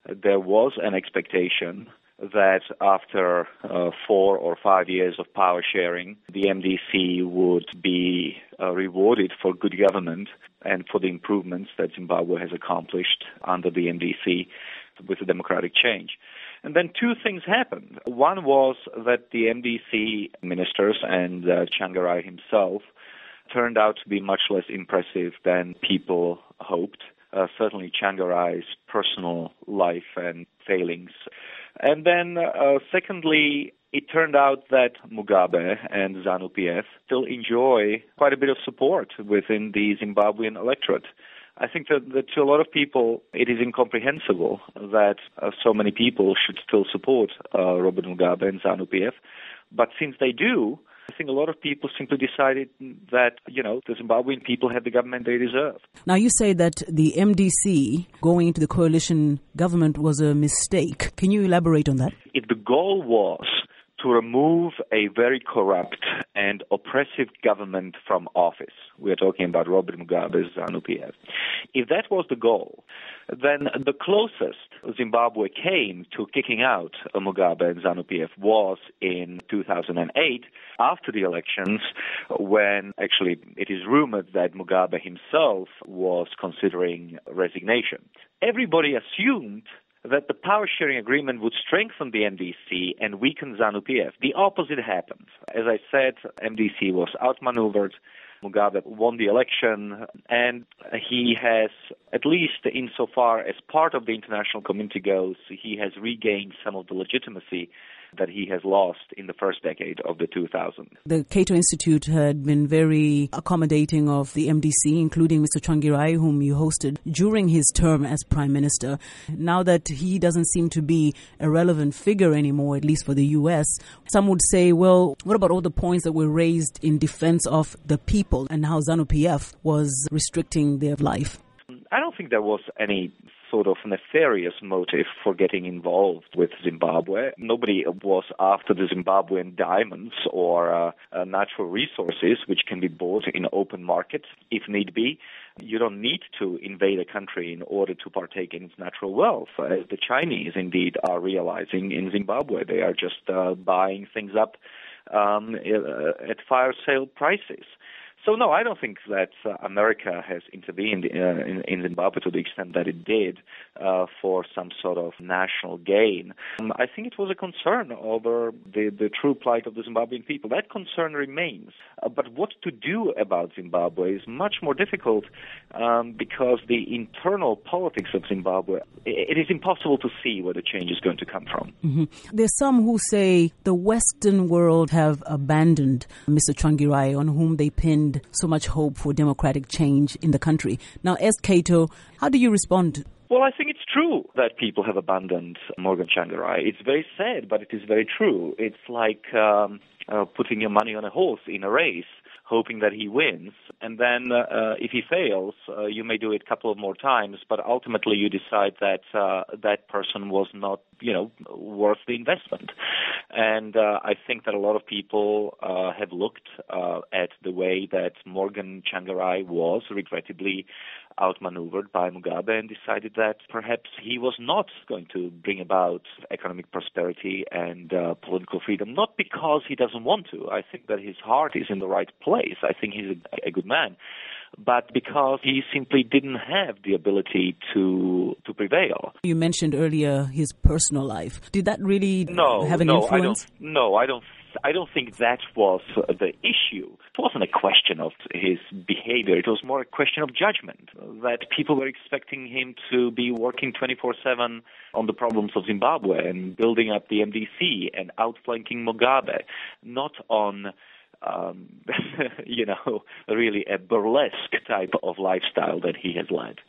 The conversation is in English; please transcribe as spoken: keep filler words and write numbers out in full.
there was an expectation that after uh, four or five years of power sharing, the M D C would be uh, rewarded for good government and for the improvements that Zimbabwe has accomplished under the M D C with the democratic change. And then two things happened. One was that the M D C ministers and uh, Tsvangirai himself turned out to be much less impressive than people hoped. Uh, certainly Tsvangirai's personal life and failings. And then, uh, secondly, it turned out that Mugabe and ZANU-P F still enjoy quite a bit of support within the Zimbabwean electorate. I think that, that to a lot of people, it is incomprehensible that uh, so many people should still support uh, Robert Mugabe and ZANU-P F. But since they do, I think a lot of people simply decided that, you know, the Zimbabwean people have the government they deserve. Now, you say that the M D C going into the coalition government was a mistake. Can you elaborate on that? If the goal was to remove a very corrupt and oppressive government from office, we are talking about Robert Mugabe's ZANU-P F. If that was the goal, then the closest Zimbabwe came to kicking out Mugabe and ZANU-P F was in two thousand eight, after the elections, when actually it is rumored that Mugabe himself was considering resignation. Everybody assumed that the power-sharing agreement would strengthen the M D C and weaken ZANU-P F. The opposite happened. As I said, M D C was outmaneuvered. Mugabe won the election, and he has, at least insofar as part of the international community goes, he has regained some of the legitimacy that he has lost in the first decade of the two thousands. The Cato Institute had been very accommodating of the M D C, including Mister Tsvangirai, whom you hosted during his term as Prime Minister. Now that he doesn't seem to be a relevant figure anymore, at least for the U S, some would say, well, what about all the points that were raised in defense of the people and how ZANU-P F was restricting their life? I don't think there was any sort of nefarious motive for getting involved with Zimbabwe. Nobody was after the Zimbabwean diamonds or uh, uh, natural resources, which can be bought in open markets if need be. You don't need to invade a country in order to partake in its natural wealth, as the Chinese indeed are realizing in Zimbabwe. They are just uh, buying things up um, at fire sale prices. So, no, I don't think that uh, America has intervened uh, in, in Zimbabwe to the extent that it did uh, for some sort of national gain. Um, I think it was a concern over the, the true plight of the Zimbabwean people. That concern remains. Uh, but what to do about Zimbabwe is much more difficult um, because the internal politics of Zimbabwe, it, it is impossible to see where the change is going to come from. Mm-hmm. There's some who say the Western world have abandoned Mister Tsvangirai, on whom they pinned so much hope for democratic change in the country. Now, as Cato, how do you respond? Well, I think it's true that people have abandoned Morgan Tsvangirai. It's very sad, but it is very true. It's like um, uh, putting your money on a horse in a race, hoping that he wins. And then uh, if he fails, uh, you may do it a couple of more times, but ultimately you decide that uh, that person was not, you know, worth the investment. And uh, I think that a lot of people uh, have looked uh, at the way that Morgan Tsvangirai was regrettably outmaneuvered by Mugabe and decided that perhaps he was not going to bring about economic prosperity and uh, political freedom, not because he doesn't want to. I think that his heart is in the right place. I think he's a, a good man. But because he simply didn't have the ability to to prevail. You mentioned earlier his personal life. Did that really no, have an no, influence? I don't, no, I don't. I don't think that was the issue. It wasn't a question of his behavior. It was more a question of judgment, that people were expecting him to be working twenty-four seven on the problems of Zimbabwe and building up the M D C and outflanking Mugabe, not on Um, you know, really a burlesque type of lifestyle that he has led.